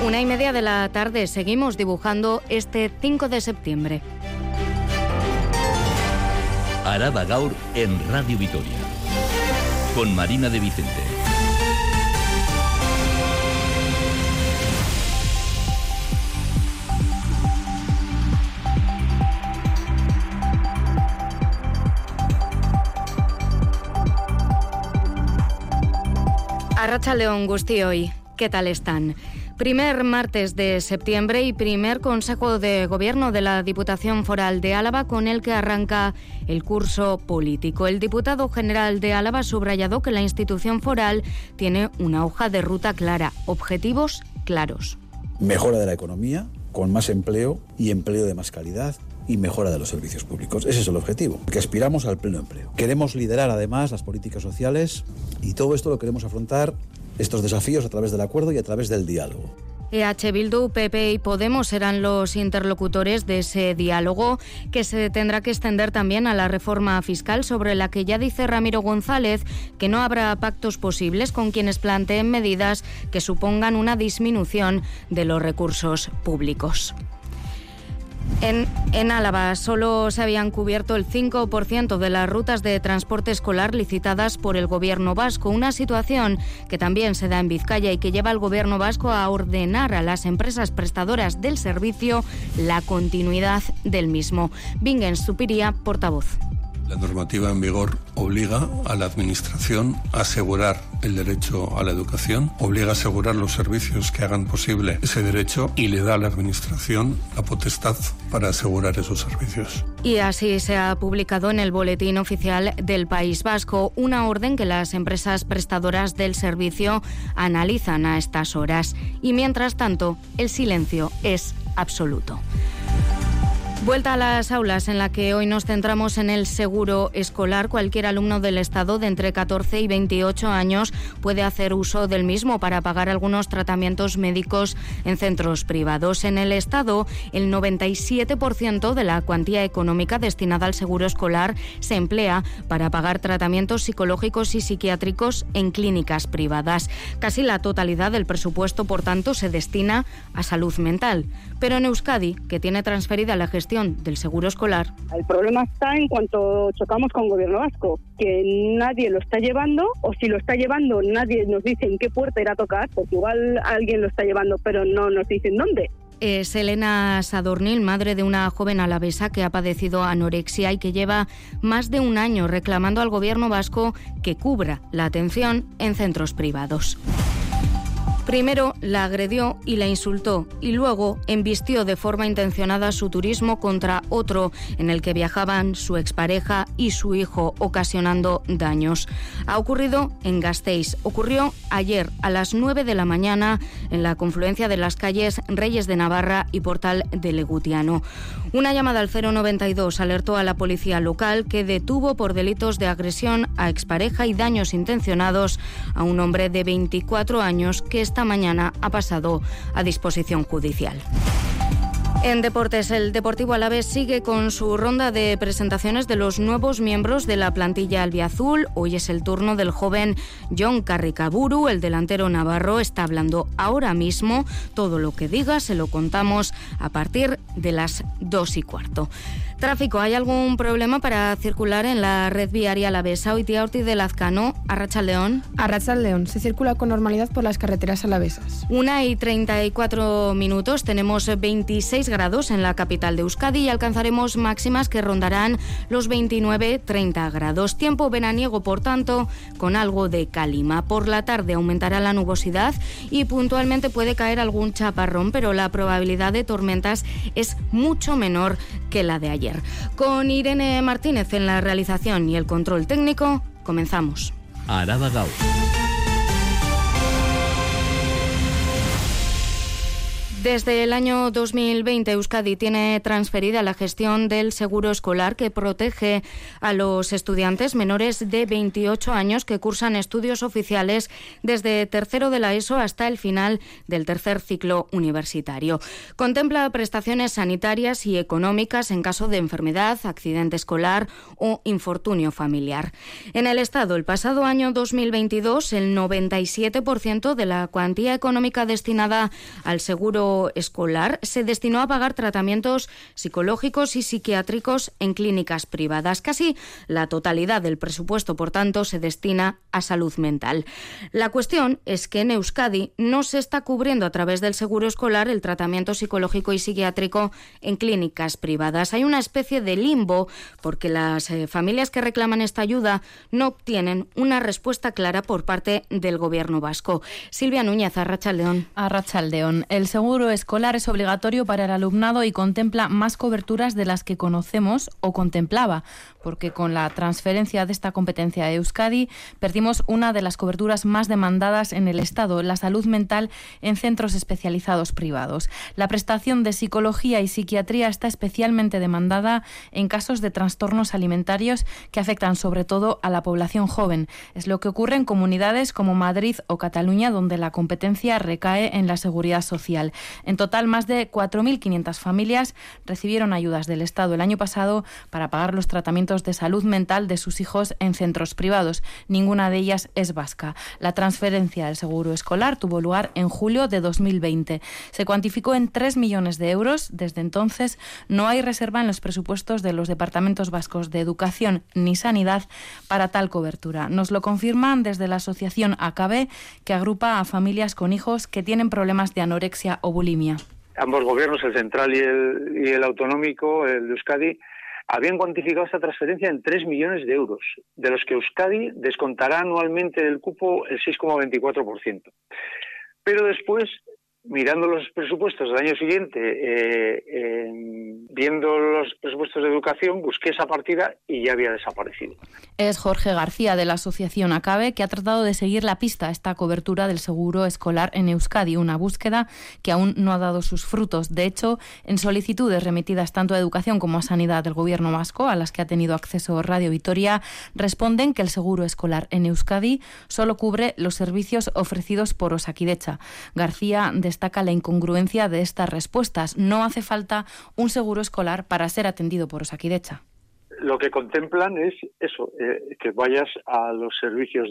1:30 de la tarde, seguimos dibujando este 5 de septiembre. Araba Gaur en Radio Vitoria, con Marina de Vicente. Arratsaldeon guztioi, ¿qué tal están? Primer martes de septiembre y primer Consejo de Gobierno de la Diputación Foral de Álava con el que arranca el curso político. El diputado general de Álava ha subrayado que la institución foral tiene una hoja de ruta clara, objetivos claros. Mejora de la economía, con más empleo y empleo de más calidad, y mejora de los servicios públicos. Ese es el objetivo, que aspiramos al pleno empleo. Queremos liderar además las políticas sociales y todo esto lo queremos afrontar, estos desafíos, a través del acuerdo y a través del diálogo. EH Bildu, PP y Podemos serán los interlocutores de ese diálogo que se tendrá que extender también a la reforma fiscal, sobre la que ya dice Ramiro González que no habrá pactos posibles con quienes planteen medidas que supongan una disminución de los recursos públicos. En Álava solo se habían cubierto el 5% de las rutas de transporte escolar licitadas por el Gobierno vasco, una situación que también se da en Vizcaya y que lleva al Gobierno vasco a ordenar a las empresas prestadoras del servicio la continuidad del mismo. Vingens Zupiria, portavoz. La normativa en vigor obliga a la Administración a asegurar el derecho a la educación, obliga a asegurar los servicios que hagan posible ese derecho y le da a la Administración la potestad para asegurar esos servicios. Y así se ha publicado en el Boletín Oficial del País Vasco una orden que las empresas prestadoras del servicio analizan a estas horas. Y mientras tanto, el silencio es absoluto. Vuelta a las aulas, en la que hoy nos centramos en el seguro escolar. Cualquier alumno del Estado de entre 14 y 28 años puede hacer uso del mismo para pagar algunos tratamientos médicos en centros privados. En el Estado, el 97% de la cuantía económica destinada al seguro escolar se emplea para pagar tratamientos psicológicos y psiquiátricos en clínicas privadas. Casi la totalidad del presupuesto, por tanto, se destina a salud mental. Pero en Euskadi, que tiene transferida la gestión del seguro escolar. El problema está en cuanto chocamos con el Gobierno vasco, que nadie lo está llevando, o si lo está llevando nadie nos dice en qué puerta irá a tocar, porque igual alguien lo está llevando pero no nos dicen dónde. Es Elena Sadornil, madre de una joven alavesa que ha padecido anorexia y que lleva más de un año reclamando al Gobierno vasco que cubra la atención en centros privados. Primero la agredió y la insultó y luego embistió de forma intencionada su turismo contra otro en el que viajaban su expareja y su hijo, ocasionando daños. Ha ocurrido en Gasteiz. Ocurrió ayer a las 9 de la mañana en la confluencia de las calles Reyes de Navarra y Portal de Legutiano. Una llamada al 092 alertó a la policía local, que detuvo por delitos de agresión a expareja y daños intencionados a un hombre de 24 años que esta mañana ha pasado a disposición judicial. En deportes, el Deportivo Alavés sigue con su ronda de presentaciones de los nuevos miembros de la plantilla albiazul. Hoy es el turno del joven Jon Carricaburu. El delantero navarro está hablando ahora mismo. Todo lo que diga se lo contamos a partir de las 2:15. Tráfico, ¿hay algún problema para circular en la red viaria alavesa? Oitia Ortiz de Lazcano, Arratsaldeon. Arratsaldeon, se circula con normalidad por las carreteras alavesas. 1:34, tenemos 26 grados en la capital de Euskadi y alcanzaremos máximas que rondarán los 29-30 grados. Tiempo veraniego, por tanto, con algo de calima. Por la tarde aumentará la nubosidad y puntualmente puede caer algún chaparrón, pero la probabilidad de tormentas es mucho menor que la de ayer. Con Irene Martínez en la realización y el control técnico, comenzamos. Araba Gaur. Desde el año 2020, Euskadi tiene transferida la gestión del seguro escolar que protege a los estudiantes menores de 28 años que cursan estudios oficiales desde tercero de la ESO hasta el final del tercer ciclo universitario. Contempla prestaciones sanitarias y económicas en caso de enfermedad, accidente escolar o infortunio familiar. En el Estado, el pasado año 2022, el 97% de la cuantía económica destinada al seguro escolar se destinó a pagar tratamientos psicológicos y psiquiátricos en clínicas privadas. Casi la totalidad del presupuesto, por tanto, se destina a salud mental. La cuestión es que en Euskadi no se está cubriendo a través del seguro escolar el tratamiento psicológico y psiquiátrico en clínicas privadas. Hay una especie de limbo porque las familias que reclaman esta ayuda no obtienen una respuesta clara por parte del Gobierno vasco. Silvia Núñez, Arratsaldeon. Arratsaldeon. El seguro escolar es obligatorio para el alumnado y contempla más coberturas de las que conocemos o contemplaba, porque con la transferencia de esta competencia a Euskadi perdimos una de las coberturas más demandadas en el Estado, la salud mental en centros especializados privados. La prestación de psicología y psiquiatría está especialmente demandada en casos de trastornos alimentarios que afectan sobre todo a la población joven. Es lo que ocurre en comunidades como Madrid o Cataluña, donde la competencia recae en la seguridad social. En total, más de 4.500 familias recibieron ayudas del Estado el año pasado para pagar los tratamientos de salud mental de sus hijos en centros privados. Ninguna de ellas es vasca. La transferencia del seguro escolar tuvo lugar en julio de 2020. Se cuantificó en 3 millones de euros. Desde entonces no hay reserva en los presupuestos de los departamentos vascos de Educación ni Sanidad para tal cobertura. Nos lo confirman desde la asociación ACABE, que agrupa a familias con hijos que tienen problemas de anorexia o bulimia. Ambos gobiernos, el central y el autonómico, el de Euskadi, habían cuantificado esta transferencia en 3 millones de euros, de los que Euskadi descontará anualmente del cupo el 6,24%. Pero después, mirando los presupuestos del año siguiente, viendo los presupuestos de educación, busqué esa partida y ya había desaparecido. Es Jorge García, de la asociación ACABE, que ha tratado de seguir la pista a esta cobertura del seguro escolar en Euskadi, una búsqueda que aún no ha dado sus frutos. De hecho, en solicitudes remitidas tanto a Educación como a Sanidad del Gobierno vasco, a las que ha tenido acceso Radio Vitoria, responden que el seguro escolar en Euskadi solo cubre los servicios ofrecidos por Osakidetza. García destaca la incongruencia de estas respuestas. No hace falta un seguro escolar para ser atendido por Osakidetza. Lo que contemplan es eso, que vayas a los servicios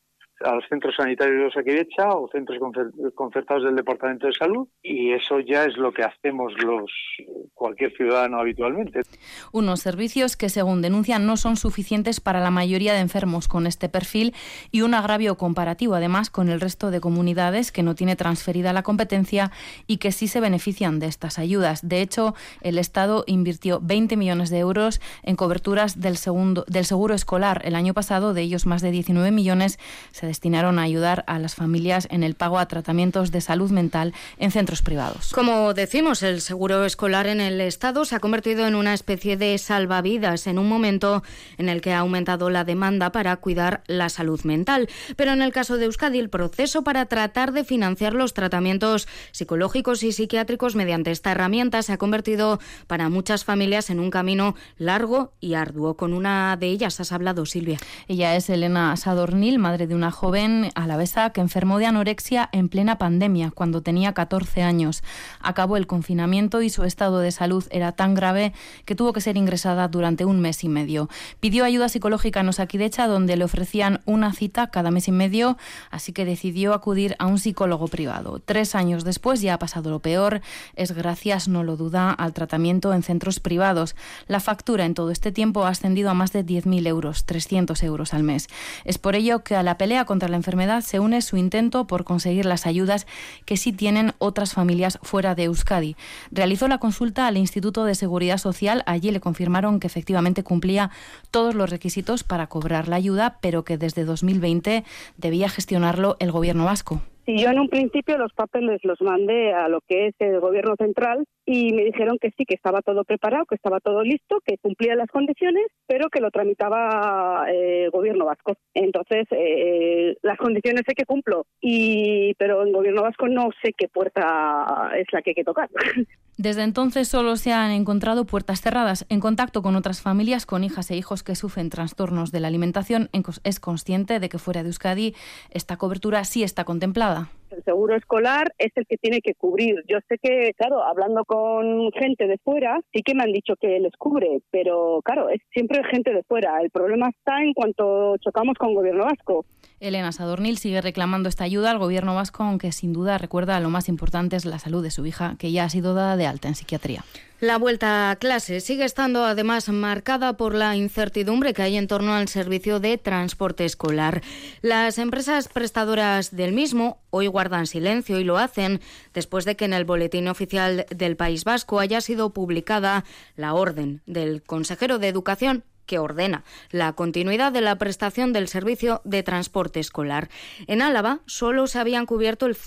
a los centros sanitarios de Osakidetza o centros concertados del Departamento de Salud, y eso ya es lo que hacemos cualquier ciudadano habitualmente. Unos servicios que, según denuncian, no son suficientes para la mayoría de enfermos con este perfil y un agravio comparativo, además, con el resto de comunidades que no tiene transferida la competencia y que sí se benefician de estas ayudas. De hecho, el Estado invirtió 20 millones de euros en coberturas del seguro escolar el año pasado. De ellos, más de 19 millones se destinaron a ayudar a las familias en el pago a tratamientos de salud mental en centros privados. Como decimos, el seguro escolar en el Estado se ha convertido en una especie de salvavidas en un momento en el que ha aumentado la demanda para cuidar la salud mental. Pero en el caso de Euskadi, el proceso para tratar de financiar los tratamientos psicológicos y psiquiátricos mediante esta herramienta se ha convertido para muchas familias en un camino largo y arduo. Con una de ellas has hablado, Silvia. Ella es Elena Sadornil, madre de una joven alavesa que enfermó de anorexia en plena pandemia, cuando tenía 14 años. Acabó el confinamiento y su estado de salud era tan grave que tuvo que ser ingresada durante 1 mes y medio. Pidió ayuda psicológica en Osakidetza, donde le ofrecían una cita cada mes y medio, así que decidió acudir a un psicólogo privado. 3 años después ya ha pasado lo peor. Es gracias, no lo duda, al tratamiento en centros privados. La factura en todo este tiempo ha ascendido a más de 10.000 euros, 300 euros al mes. Es por ello que a la pelea contra la enfermedad se une su intento por conseguir las ayudas que sí tienen otras familias fuera de Euskadi. Realizó la consulta al Instituto de Seguridad Social. Allí le confirmaron que efectivamente cumplía todos los requisitos para cobrar la ayuda, pero que desde 2020 debía gestionarlo el Gobierno vasco. Y yo en un principio los papeles los mandé a lo que es el gobierno central y me dijeron que sí, que estaba todo preparado, que estaba todo listo, que cumplía las condiciones, pero que lo tramitaba el gobierno vasco. Entonces, las condiciones sé que cumplo, pero en gobierno vasco no sé qué puerta es la que hay que tocar. Desde entonces solo se han encontrado puertas cerradas. En contacto con otras familias con hijas e hijos que sufren trastornos de la alimentación, es consciente de que fuera de Euskadi esta cobertura sí está contemplada. El seguro escolar es el que tiene que cubrir. Yo sé que, claro, hablando con gente de fuera, sí que me han dicho que les cubre, pero claro, es siempre gente de fuera. El problema está en cuanto chocamos con el gobierno vasco. Elena Sadornil sigue reclamando esta ayuda al gobierno vasco, aunque sin duda recuerda lo más importante es la salud de su hija, que ya ha sido dada de alta en psiquiatría. La vuelta a clase sigue estando además marcada por la incertidumbre que hay en torno al servicio de transporte escolar. Las empresas prestadoras del mismo hoy guardan silencio y lo hacen después de que en el Boletín Oficial del País Vasco haya sido publicada la orden del consejero de Educación que ordena la continuidad de la prestación del servicio de transporte escolar. En Álava solo se habían cubierto el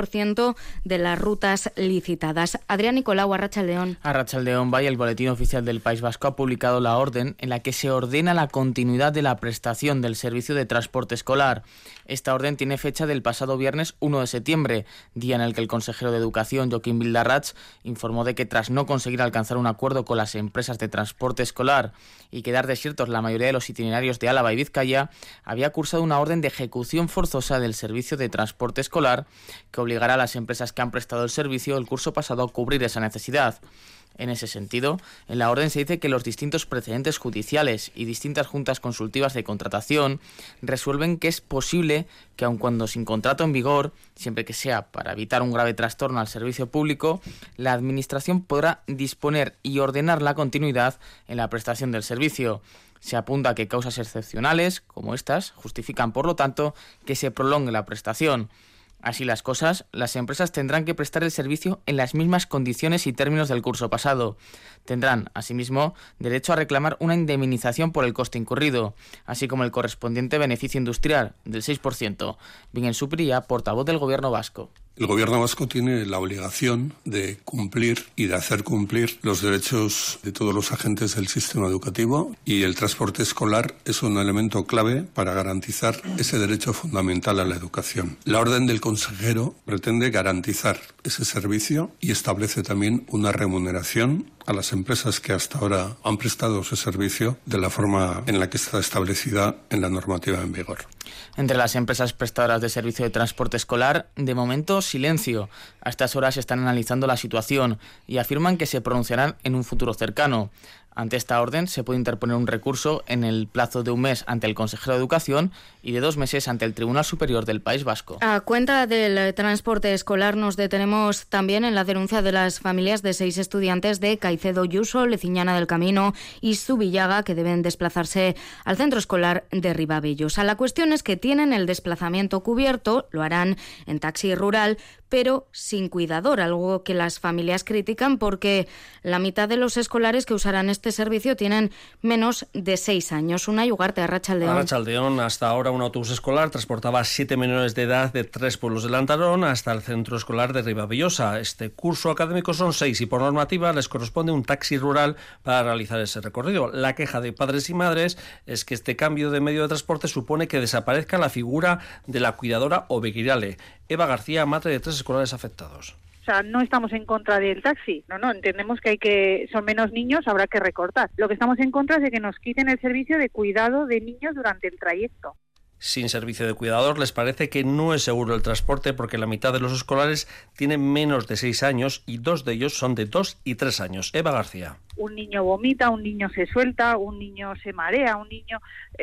5% de las rutas licitadas. Adrián Nicolau, Arratsaldeon. Arratsaldeon, el Boletín Oficial del País Vasco ha publicado la orden en la que se ordena la continuidad de la prestación del servicio de transporte escolar. Esta orden tiene fecha del pasado viernes 1 de septiembre, día en el que el consejero de Educación, Joaquín Bildarratz, informó de que tras no conseguir alcanzar un acuerdo con las empresas de transporte escolar y quedar desiertos la mayoría de los itinerarios de Álava y Vizcaya, había cursado una orden de ejecución forzosa del servicio de transporte escolar que obligará a las empresas que han prestado el servicio el curso pasado a cubrir esa necesidad. En ese sentido, en la orden se dice que los distintos precedentes judiciales y distintas juntas consultivas de contratación resuelven que es posible que, aun cuando sin contrato en vigor, siempre que sea para evitar un grave trastorno al servicio público, la Administración podrá disponer y ordenar la continuidad en la prestación del servicio. Se apunta que causas excepcionales, como estas, justifican, por lo tanto, que se prolongue la prestación. Así las cosas, las empresas tendrán que prestar el servicio en las mismas condiciones y términos del curso pasado. Tendrán, asimismo, derecho a reclamar una indemnización por el coste incurrido, así como el correspondiente beneficio industrial del 6%. Miguel Supría, portavoz del Gobierno vasco. El Gobierno vasco tiene la obligación de cumplir y de hacer cumplir los derechos de todos los agentes del sistema educativo, y el transporte escolar es un elemento clave para garantizar ese derecho fundamental a la educación. La orden del consejero pretende garantizar ese servicio y establece también una remuneración a las empresas que hasta ahora han prestado ese servicio de la forma en la que está establecida en la normativa en vigor. Entre las empresas prestadoras de servicio de transporte escolar, de momento, silencio. A estas horas están analizando la situación y afirman que se pronunciarán en un futuro cercano. Ante esta orden se puede interponer un recurso en el plazo de un mes ante el consejero de Educación y de 2 meses ante el Tribunal Superior del País Vasco. A cuenta del transporte escolar nos detenemos también en la denuncia de las familias de 6 estudiantes de Caicedo Yuso, Leciñana del Camino y Zubillaga que deben desplazarse al centro escolar de Ribabellosa. La cuestión es que tienen el desplazamiento cubierto, lo harán en taxi rural, pero sin cuidador, algo que las familias critican porque la mitad de los escolares que usarán este servicio tienen menos de 6 años. Unai Ugarte, Arratsaldeon. Arratsaldeon, hasta ahora un autobús escolar transportaba a 7 menores de edad de 3 pueblos de Lantarón hasta el centro escolar de Ribabellosa. Este curso académico son 6 y por normativa les corresponde un taxi rural para realizar ese recorrido. La queja de padres y madres es que este cambio de medio de transporte supone que desaparezca la figura de la cuidadora o begirale. Eva García, madre de 3 escolares afectados. O sea, no estamos en contra del taxi, no, entendemos que son menos niños, habrá que recortar. Lo que estamos en contra es de que nos quiten el servicio de cuidado de niños durante el trayecto. Sin servicio de cuidador les parece que no es seguro el transporte porque la mitad de los escolares tienen menos de 6 años y 2 de ellos son de 2 y 3 años. Eva García. Un niño vomita, un niño se suelta, un niño se marea, un niño...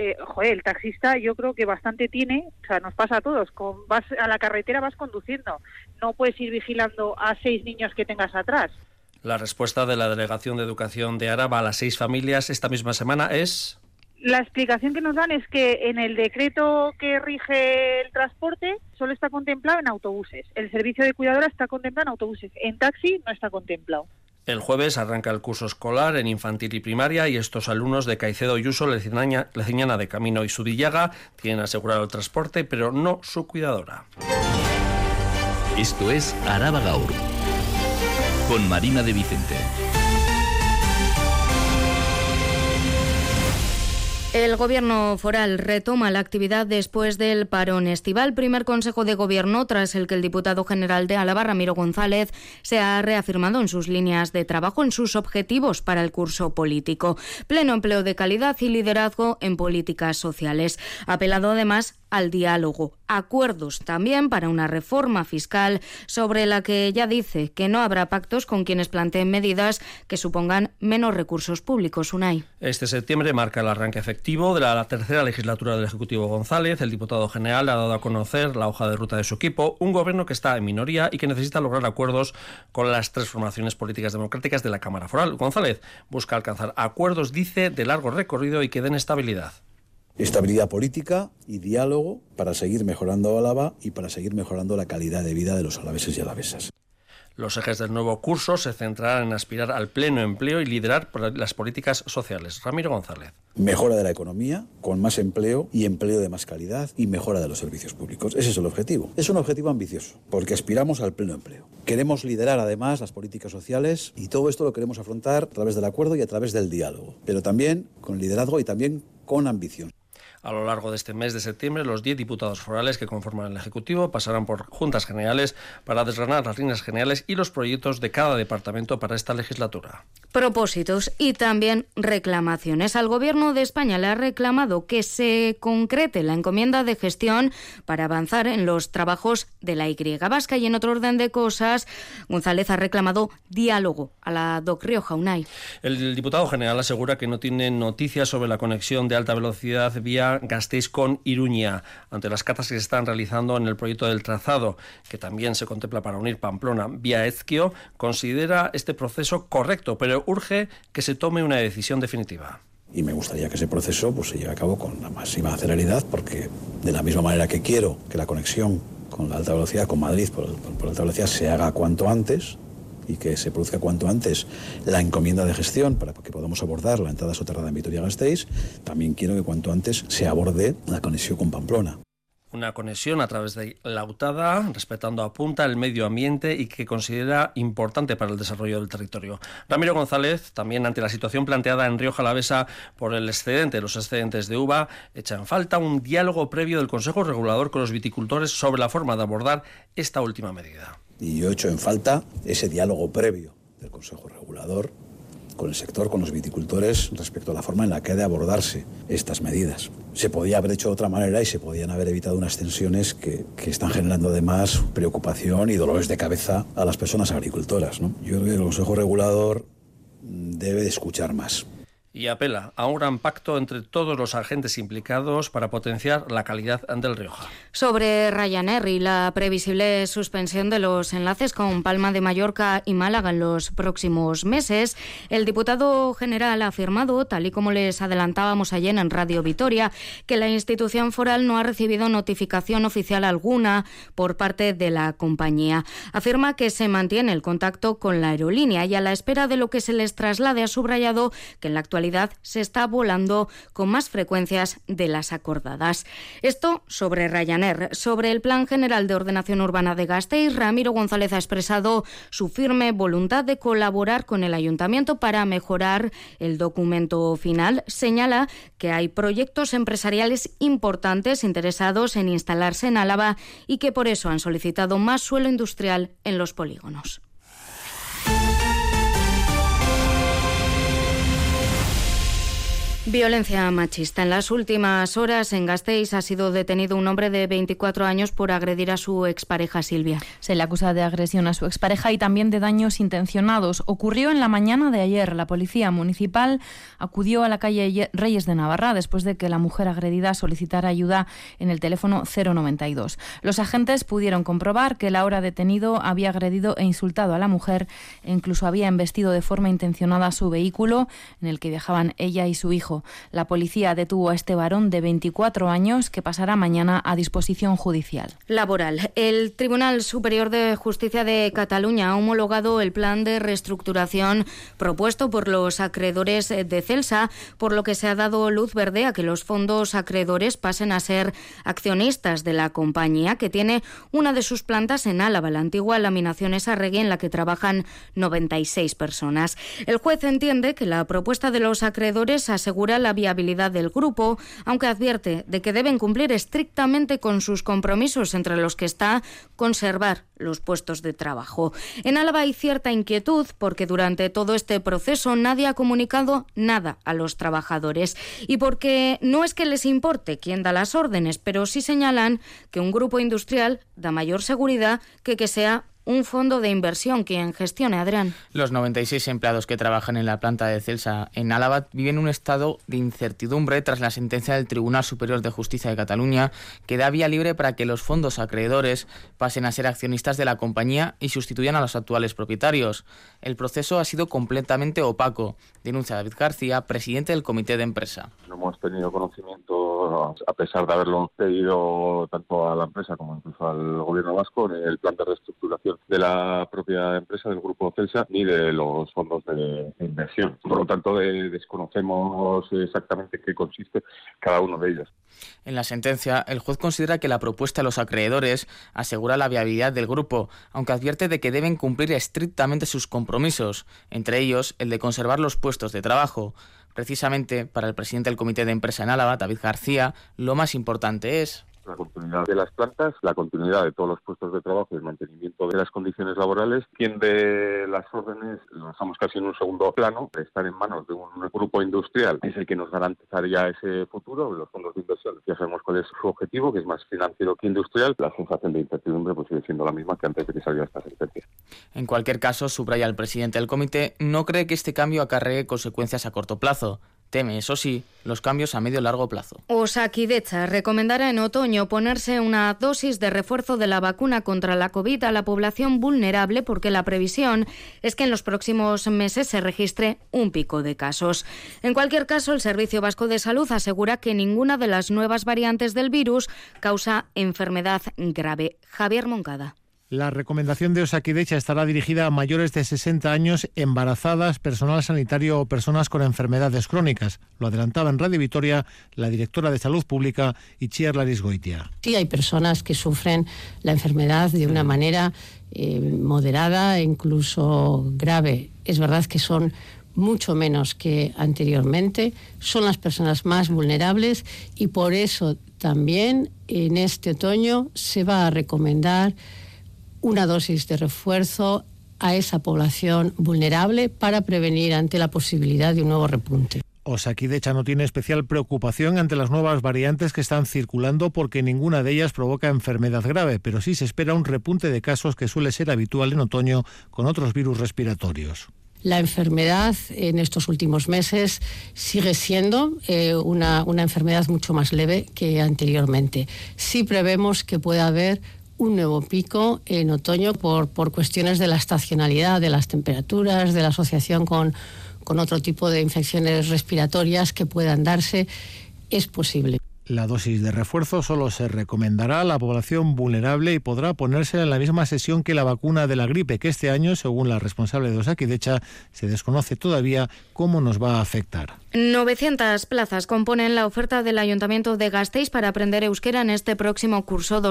el taxista yo creo que bastante tiene, o sea, nos pasa a todos, vas a la carretera, vas conduciendo, no puedes ir vigilando a 6 niños que tengas atrás. La respuesta de la Delegación de Educación de Araba a las 6 familias esta misma semana es... La explicación que nos dan es que en el decreto que rige el transporte solo está contemplado en autobuses. El servicio de cuidadora está contemplado en autobuses. En taxi no está contemplado. El jueves arranca el curso escolar en infantil y primaria y estos alumnos de Caicedo Yuso, Leciñana de Camino y Zubillaga tienen asegurado el transporte, pero no su cuidadora. Esto es Araba Gaur, con Marina de Vicente. El Gobierno foral retoma la actividad después del parón estival. Primer Consejo de Gobierno tras el que el diputado general de Álava, Ramiro González, se ha reafirmado en sus líneas de trabajo, en sus objetivos para el curso político. Pleno empleo de calidad y liderazgo en políticas sociales. Ha apelado además al diálogo. Acuerdos también para una reforma fiscal sobre la que ya dice que no habrá pactos con quienes planteen medidas que supongan menos recursos públicos. Unai. Este septiembre marca el arranque efectivo de la tercera legislatura del Ejecutivo González. El diputado general ha dado a conocer la hoja de ruta de su equipo, un gobierno que está en minoría y que necesita lograr acuerdos con las tres formaciones políticas democráticas de la Cámara Foral. González busca alcanzar acuerdos, dice, de largo recorrido y que den estabilidad. Estabilidad política y diálogo para seguir mejorando Álava y para seguir mejorando la calidad de vida de los alaveses y alavesas. Los ejes del nuevo curso se centrarán en aspirar al pleno empleo y liderar las políticas sociales. Ramiro González. Mejora de la economía, con más empleo y empleo de más calidad y mejora de los servicios públicos. Ese es el objetivo. Es un objetivo ambicioso, porque aspiramos al pleno empleo. Queremos liderar además las políticas sociales y todo esto lo queremos afrontar a través del acuerdo y a través del diálogo, pero también con liderazgo y también con ambición. A lo largo de este mes de septiembre, los 10 diputados forales que conforman el Ejecutivo pasarán por juntas generales para desgranar las líneas generales y los proyectos de cada departamento para esta legislatura. Propósitos y también reclamaciones. Al Gobierno de España le ha reclamado que se concrete la encomienda de gestión para avanzar en los trabajos de la Y vasca. Y en otro orden de cosas, González ha reclamado diálogo a la DOC Rioja. Unai. El diputado general asegura que no tiene noticias sobre la conexión de alta velocidad vía Gasteiz con Iruña, ante las catas que se están realizando en el proyecto del trazado, que también se contempla para unir Pamplona vía Ezquio. Considera este proceso correcto, pero urge que se tome una decisión definitiva. Y me gustaría que ese proceso se lleve a cabo con la máxima celeridad, porque de la misma manera que quiero que la conexión con la alta velocidad, con Madrid por alta velocidad, se haga cuanto antes y que se produzca cuanto antes la encomienda de gestión para que podamos abordar la entrada soterrada en Vitoria-Gasteiz, también quiero que cuanto antes se aborde la conexión con Pamplona. Una conexión a través de Lautada, respetando a punta el medio ambiente y que considera importante para el desarrollo del territorio. Ramiro González, también ante la situación planteada en Rioja Alavesa por los excedentes de uva, echa en falta un diálogo previo del Consejo Regulador con los viticultores sobre la forma de abordar esta última medida. Y yo echo en falta ese diálogo previo del Consejo Regulador con el sector, con los viticultores, respecto a la forma en la que ha de abordarse estas medidas. Se podía haber hecho de otra manera y se podían haber evitado unas tensiones que están generando además preocupación y dolores de cabeza a las personas agricultoras, ¿no? Yo creo que el Consejo Regulador debe de escuchar más. Y apela a un gran pacto entre todos los agentes implicados para potenciar la calidad del Rioja. Sobre Ryanair y la previsible suspensión de los enlaces con Palma de Mallorca y Málaga en los próximos meses, el diputado general ha afirmado, tal y como les adelantábamos ayer en Radio Vitoria, que la institución foral no ha recibido notificación oficial alguna por parte de la compañía. Afirma que se mantiene el contacto con la aerolínea y a la espera de lo que se les traslade ha subrayado que en la actualidad se está volando con más frecuencias de las acordadas. Esto sobre Ryanair. Sobre el Plan General de Ordenación Urbana de Gasteiz, Ramiro González ha expresado su firme voluntad de colaborar con el Ayuntamiento para mejorar el documento final. Señala que hay proyectos empresariales importantes interesados en instalarse en Álava y que por eso han solicitado más suelo industrial en los polígonos. Violencia machista. En las últimas horas en Gasteiz ha sido detenido un hombre de 24 años por agredir a su expareja Silvia. Se le acusa de agresión a su expareja y también de daños intencionados. Ocurrió en la mañana de ayer. La policía municipal acudió a la calle Reyes de Navarra después de que la mujer agredida solicitara ayuda en el teléfono 092. Los agentes pudieron comprobar que el ahora detenido había agredido e insultado a la mujer e incluso había embestido de forma intencionada su vehículo en el que viajaban ella y su hijo. trabajo. La policía detuvo a este varón de 24 años que pasará mañana a disposición judicial. Laboral. El Tribunal Superior de Justicia de Cataluña ha homologado el plan de reestructuración propuesto por los acreedores de Celsa, por lo que se ha dado luz verde a que los fondos acreedores pasen a ser accionistas de la compañía, que tiene una de sus plantas en Álava, la antigua Laminaciones Arregui, en la que trabajan 96 personas. El juez entiende que la propuesta de los acreedores asegura la viabilidad del grupo, aunque advierte de que deben cumplir estrictamente con sus compromisos, entre los que está conservar los puestos de trabajo. En Álava hay cierta inquietud porque durante todo este proceso nadie ha comunicado nada a los trabajadores, y porque no es que les importe quién da las órdenes, pero sí señalan que un grupo industrial da mayor seguridad que sea un fondo de inversión quien gestione. Adrián. Los 96 empleados que trabajan en la planta de Celsa en Álava viven un estado de incertidumbre tras la sentencia del Tribunal Superior de Justicia de Cataluña, que da vía libre para que los fondos acreedores pasen a ser accionistas de la compañía y sustituyan a los actuales propietarios. El proceso ha sido completamente opaco, denuncia David García, presidente del comité de empresa. No hemos tenido conocimiento, a pesar de haberlo pedido tanto a la empresa como incluso al gobierno vasco, el plan de reestructuración de la propia empresa, del grupo Celsa, ni de los fondos de inversión. Por lo tanto, desconocemos exactamente qué consiste cada uno de ellos. En la sentencia, el juez considera que la propuesta de los acreedores asegura la viabilidad del grupo, aunque advierte de que deben cumplir estrictamente sus compromisos, entre ellos el de conservar los puestos de trabajo. Precisamente, para el presidente del comité de empresa en Álava, David García, lo más importante es la continuidad de las plantas, la continuidad de todos los puestos de trabajo y el mantenimiento de las condiciones laborales. Quien de las órdenes lo dejamos casi en un segundo plano, estar en manos de un grupo industrial es el que nos garantizaría ese futuro. Los fondos de inversión ya sabemos cuál es su objetivo, que es más financiero que industrial. La sensación de incertidumbre pues sigue siendo la misma que antes de que saliera esta sentencia. En cualquier caso, subraya el presidente del comité, no cree que este cambio acarree consecuencias a corto plazo. Teme, eso sí, los cambios a medio y largo plazo. Osakidetza recomendará en otoño ponerse una dosis de refuerzo de la vacuna contra la COVID a la población vulnerable, porque la previsión es que en los próximos meses se registre un pico de casos. En cualquier caso, el Servicio Vasco de Salud asegura que ninguna de las nuevas variantes del virus causa enfermedad grave. Javier Moncada. La recomendación de Osakidetza estará dirigida a mayores de 60 años, embarazadas, personal sanitario o personas con enfermedades crónicas. Lo adelantaba en Radio Vitoria la directora de Salud Pública, Itziar Larisgoitia. Sí, hay personas que sufren la enfermedad de una manera moderada e incluso grave. Es verdad que son mucho menos que anteriormente, son las personas más vulnerables y por eso también en este otoño se va a recomendar una dosis de refuerzo a esa población vulnerable para prevenir ante la posibilidad de un nuevo repunte. Osakidetza no tiene especial preocupación ante las nuevas variantes que están circulando porque ninguna de ellas provoca enfermedad grave, pero sí se espera un repunte de casos que suele ser habitual en otoño con otros virus respiratorios. La enfermedad en estos últimos meses sigue siendo una enfermedad mucho más leve que anteriormente. Sí prevemos que pueda haber un nuevo pico en otoño por cuestiones de la estacionalidad, de las temperaturas, de la asociación con otro tipo de infecciones respiratorias que puedan darse. Es posible. La dosis de refuerzo solo se recomendará a la población vulnerable y podrá ponerse en la misma sesión que la vacuna de la gripe, que este año, según la responsable de Osakidetza, se desconoce todavía cómo nos va a afectar. 900 plazas componen la oferta del Ayuntamiento de Gasteiz para aprender euskera en este próximo curso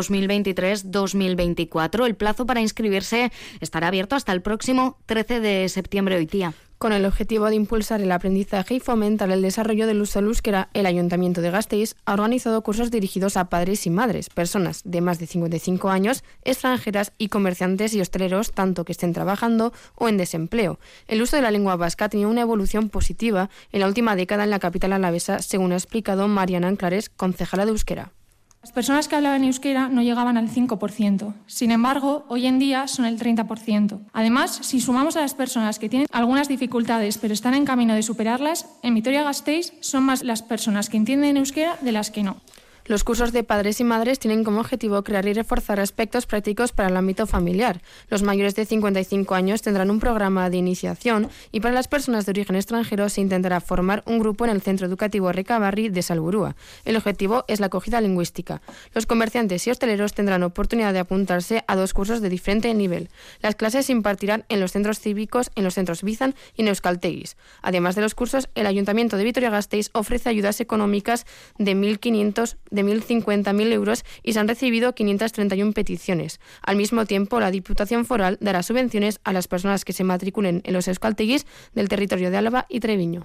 2023-2024. El plazo para inscribirse estará abierto hasta el próximo 13 de septiembre, hoy día. Con el objetivo de impulsar el aprendizaje y fomentar el desarrollo del uso del euskera, el Ayuntamiento de Gasteiz ha organizado cursos dirigidos a padres y madres, personas de más de 55 años, extranjeras y comerciantes y hosteleros, tanto que estén trabajando o en desempleo. El uso de la lengua vasca ha tenido una evolución positiva en la última década en la capital alavesa, según ha explicado Mariana Anclares, concejala de euskera. Las personas que hablaban euskera no llegaban al 5%. Sin embargo, hoy en día son el 30%. Además, si sumamos a las personas que tienen algunas dificultades pero están en camino de superarlas, en Vitoria-Gasteiz son más las personas que entienden euskera de las que no. Los cursos de padres y madres tienen como objetivo crear y reforzar aspectos prácticos para el ámbito familiar. Los mayores de 55 años tendrán un programa de iniciación y para las personas de origen extranjero se intentará formar un grupo en el Centro Educativo Recabarri de Salburua. El objetivo es la acogida lingüística. Los comerciantes y hosteleros tendrán oportunidad de apuntarse a 2 cursos de diferente nivel. Las clases se impartirán en los centros cívicos, en los centros Bizan y en Euskalteguis. Además de los cursos, el Ayuntamiento de Vitoria-Gasteiz ofrece ayudas económicas de 1.050.000 euros y se han recibido 531 peticiones. Al mismo tiempo, la Diputación Foral dará subvenciones a las personas que se matriculen en los euskalteguis del territorio de Álava y Treviño.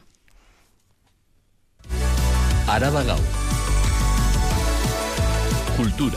Araba Gaur. Cultura.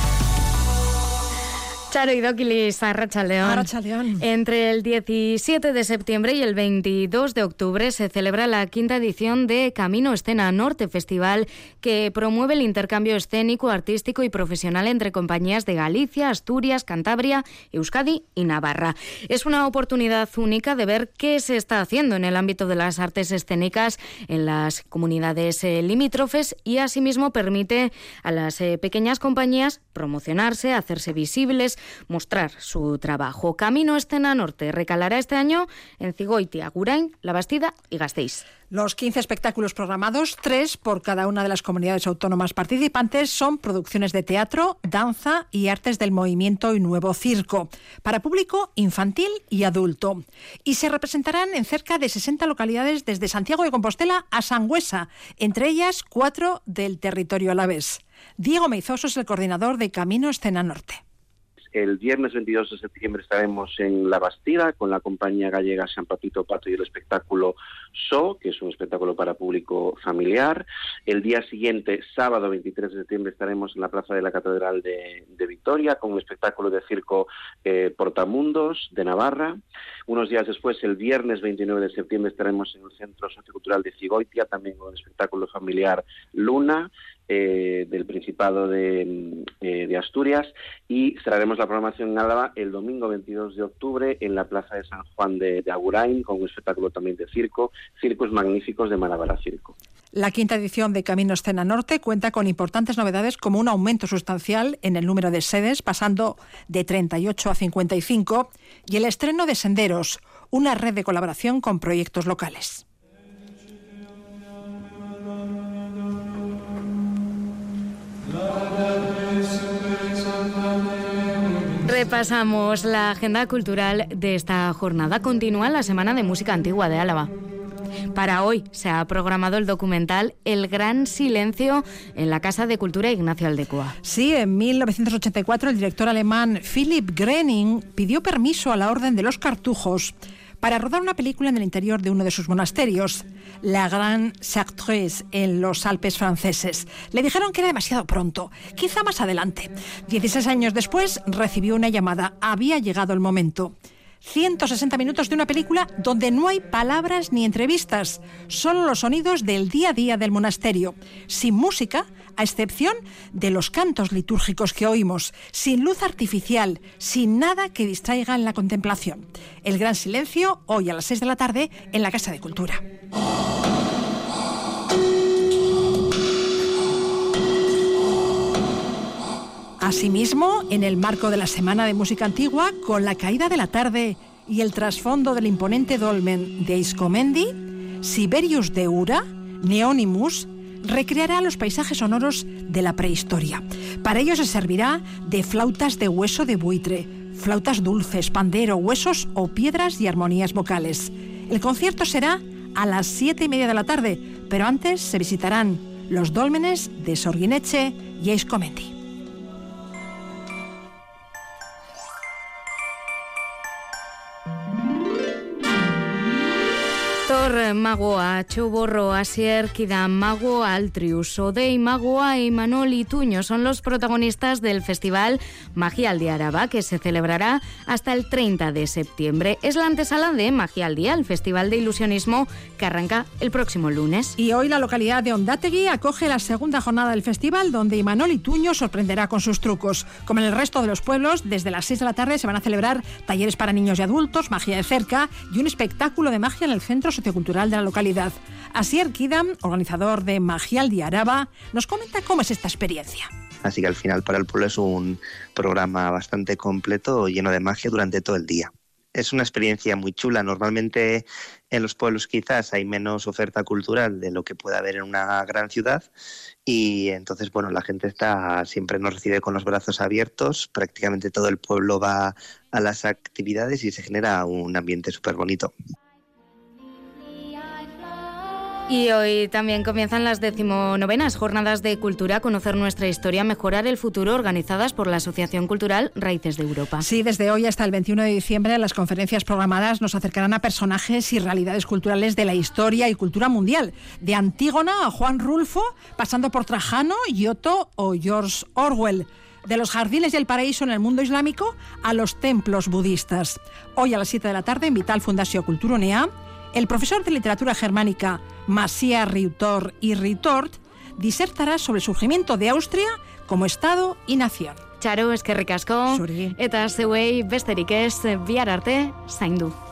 Charo Idokilis, Arratsaldeón. Entre el 17 de septiembre y el 22 de octubre se celebra la 5ª edición de Camino Escena Norte, festival que promueve el intercambio escénico, artístico y profesional entre compañías de Galicia, Asturias, Cantabria, Euskadi y Navarra. Es una oportunidad única de ver qué se está haciendo en el ámbito de las artes escénicas en las comunidades limítrofes y asimismo permite a las pequeñas compañías promocionarse, hacerse visibles, mostrar su trabajo. Camino Escena Norte recalará este año en Zigoitia, Agurain, La Bastida y Gasteiz. Los 15 espectáculos programados, 3 por cada una de las comunidades autónomas participantes, son producciones de teatro, danza y artes del movimiento y nuevo circo, para público infantil y adulto. Y se representarán en cerca de 60 localidades desde Santiago de Compostela a Sangüesa, entre ellas 4 del territorio alavés. Diego Meizoso es el coordinador de Camino Escena Norte. El viernes 22 de septiembre estaremos en La Bastida con la compañía gallega San Papito Pato y el espectáculo So, que es un espectáculo para público familiar. El día siguiente, sábado 23 de septiembre, estaremos en la Plaza de la Catedral de Vitoria con el espectáculo de circo Portamundos de Navarra. Unos días después, el viernes 29 de septiembre, estaremos en el Centro Sociocultural de Zigoitia, también con el espectáculo familiar Luna, del Principado de Asturias, y cerraremos la programación en Álava el domingo 22 de octubre en la Plaza de San Juan de Agurain con un espectáculo también de circo, Circos Magníficos de Maravara Circo. La 5ª edición de Camino Escena Norte cuenta con importantes novedades como un aumento sustancial en el número de sedes, pasando de 38 a 55, y el estreno de Senderos, una red de colaboración con proyectos locales. Repasamos la agenda cultural de esta jornada. Continúa la Semana de Música Antigua de Álava. Para hoy se ha programado el documental El Gran Silencio en la Casa de Cultura Ignacio Aldecoa. Sí, en 1984 el director alemán Philipp Grening pidió permiso a la Orden de los Cartujos para rodar una película en el interior de uno de sus monasterios, La Grande Chartreuse, en los Alpes franceses. Le dijeron que era demasiado pronto, quizá más adelante. 16 años después recibió una llamada. Había llegado el momento. 160 minutos de una película donde no hay palabras ni entrevistas, solo los sonidos del día a día del monasterio, sin música, a excepción de los cantos litúrgicos que oímos, sin luz artificial, sin nada que distraiga en la contemplación. El Gran Silencio, hoy a las 6 de la tarde, en la Casa de Cultura. Asimismo, en el marco de la Semana de Música Antigua, con la caída de la tarde y el trasfondo del imponente dolmen de Eiskomendi, Siberius de Ura, Neonimus, recreará los paisajes sonoros de la prehistoria. Para ello se servirá de flautas de hueso de buitre, flautas dulces, pandero, huesos o piedras y armonías vocales. El concierto será a las 7:30 de la tarde, pero antes se visitarán los dólmenes de Sorgineche y Eiskomendi. Magoa, Txoborro, Asier, Kidam, Magoa, Altrius, Odei, Magoa y Manol Ituño son los protagonistas del festival Magialdi Araba, que se celebrará hasta el 30 de septiembre. Es la antesala de Magialdi, el festival de ilusionismo que arranca el próximo lunes. Y hoy la localidad de Ondategui acoge la segunda jornada del festival, donde Imanol Ituño sorprenderá con sus trucos. Como en el resto de los pueblos, desde las 6 de la tarde se van a celebrar talleres para niños y adultos, magia de cerca y un espectáculo de magia en el Centro Sociocultural cultural de la localidad. Asier Kidam, organizador de Magialdi Araba, nos comenta cómo es esta experiencia. Así que al final para el pueblo es un programa bastante completo, lleno de magia durante todo el día. Es una experiencia muy chula. Normalmente en los pueblos quizás hay menos oferta cultural de lo que puede haber en una gran ciudad y entonces la gente siempre nos recibe con los brazos abiertos. Prácticamente todo el pueblo va a las actividades y se genera un ambiente súper bonito. Y hoy también comienzan las 19ª Jornadas de Cultura, Conocer nuestra historia, mejorar el futuro, organizadas por la Asociación Cultural Raíces de Europa. Sí, desde hoy hasta el 21 de diciembre las conferencias programadas nos acercarán a personajes y realidades culturales de la historia y cultura mundial. De Antígona a Juan Rulfo, pasando por Trajano, Giotto o George Orwell. De los jardines del paraíso en el mundo islámico a los templos budistas. Hoy a las 7 de la tarde en Vital Fundació Culturunea, el profesor de literatura germánica Macià Riutor i Ritort disertará sobre el surgimiento de Austria como Estado y nación. Txaro, eskerrik asko, eta zeuei besterik ez, bihar arte, zaindu.